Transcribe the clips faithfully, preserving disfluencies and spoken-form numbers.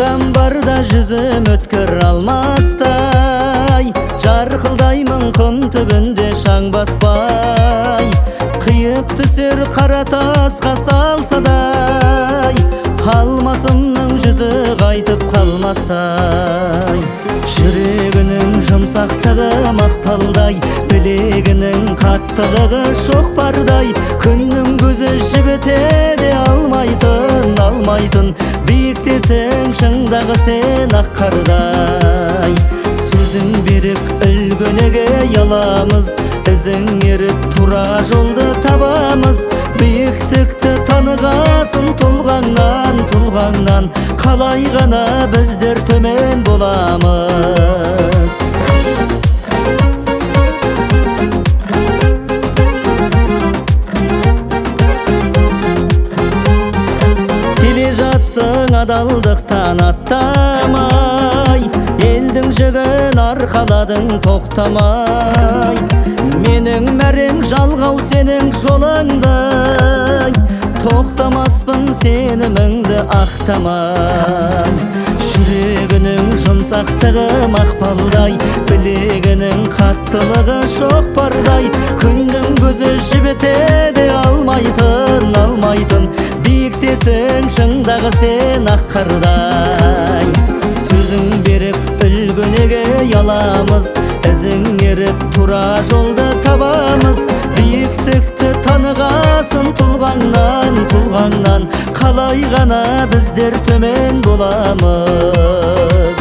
Бағам барда жүзім өткір алмастай, жарқылдаймын құм түбінде шаң баспай. Қиып түсер қара тасқа салсадай, алмасымның жүзі қайтып қалмастай. Жүрегінің жұмсақтығы мақпалдай, білегінің қаттылығы шоқпардай. Күннің көзі жібітеді алмайтын, алмайтын. Биіктесің шыңдағы сен ақ қардай. Сөзің берік үлгінеге яламыз, ізің еріп тура жолды табамыз. Биіктікті танығасын тұлғаңнан, тұлғаңнан. Қалай ғана біздер төмен боламыз. Келе жатсың адалдықтан аттамай, елдің жүгін арқаладың тоқтамай. Менің мәрем жалғау сенің жолыңдай, тоқтамаспын сеніміңді ақтамай. Жүрегінің жұмсақтығы мақпалдай, білегінің қаттылығы шоқпардай. Күннің көзі жібітеді алмайтын, алмайтын. Биіктесің шыңдағы сен ақ қардай. Сөзің беріп үлгінеге яламыз, ізің еріп тура жолды табамыз. Биіктікті танығасын тұлғаңнан, тұлғаңнан. Қалай ғана біздер төмен боламыз.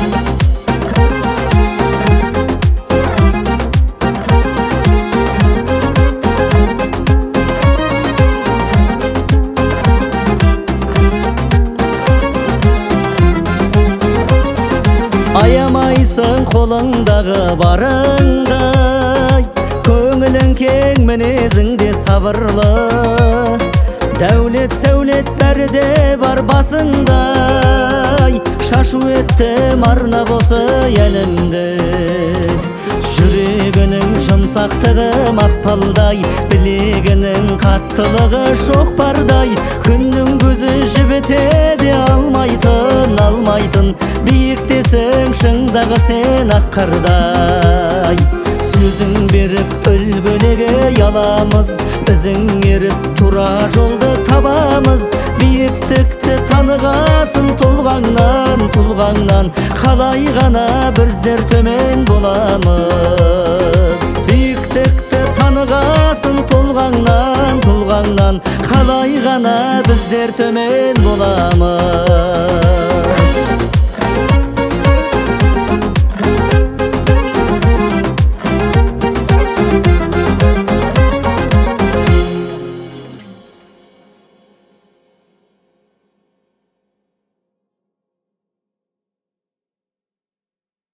Аямайсың қолыңдағы барыңдай, көңілің кең мінезіңде сабырлы. Дәулет сәулет бәрі де бар басыңдай, шашу еттім арнап осы әлемді. Жүрегінің жұмсақтығы мақпалдай, білегінің қаттылығы шоқпардай. Күннің көзі жібітеді алмайтын, алмайтын. Биіктесің шыңдағы сен ақ қардай. Сөзің беріп үлгінеге яламыз, ізің еріп тура жолды табамыз. Биіктікті танығасын тұлғаңнан, тұлғаңнан. Қалай ғана біздер төмен боламыз. Биіктікті танығасын тұлғаңнан, тұлғаңнан. Қалай ғана біздер төмен боламыз.